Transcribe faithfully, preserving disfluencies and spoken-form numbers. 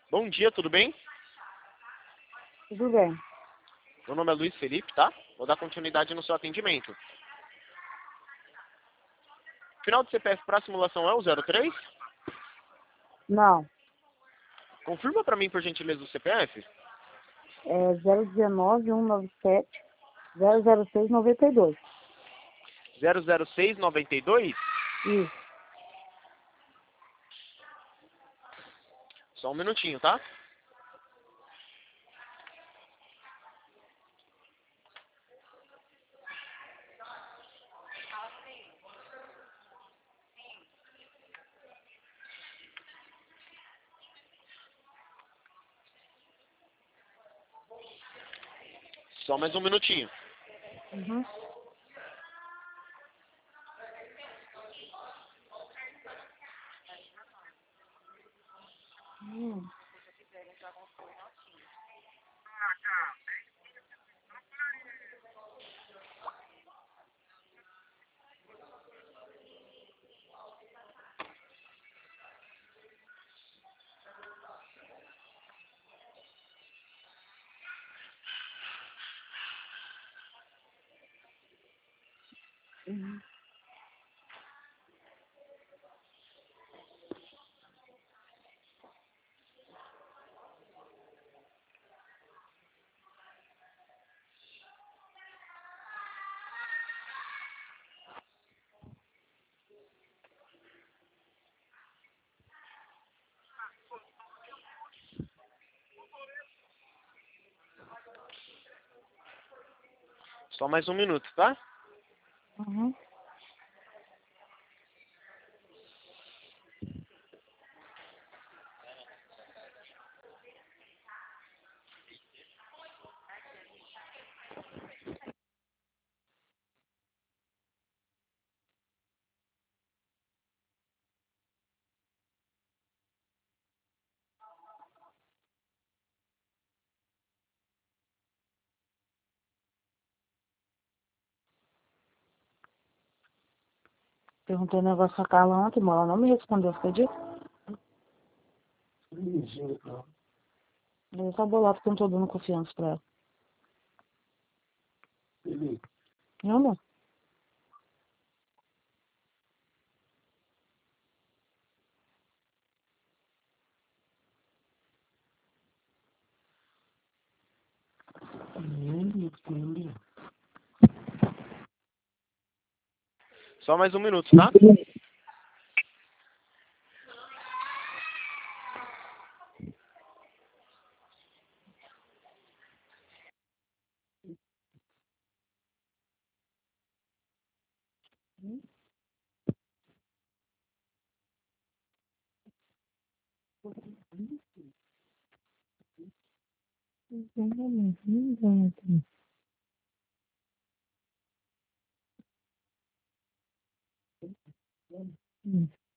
Bom dia, tudo bem? Tudo bem. Meu nome é Luiz Felipe, tá? Vou dar continuidade no seu atendimento. Final do C P F para simulação é o zero três? Não, Confirma para mim, por gentileza, o C P F. é zero um nove, cento e noventa e sete, zero zero seis, noventa e dois. zero zero seis noventa e dois? Isso. Só um minutinho, tá? Só mais um minutinho. Uhum. Hum. Uhum. Só mais um minuto, tá? Uhum. Perguntei o negócio a Carla ontem, mas ela não me respondeu, você acredita? Eu tô bolado porque eu não tô dando confiança pra ela. Não, amor? Só mais um minuto, tá? Hum.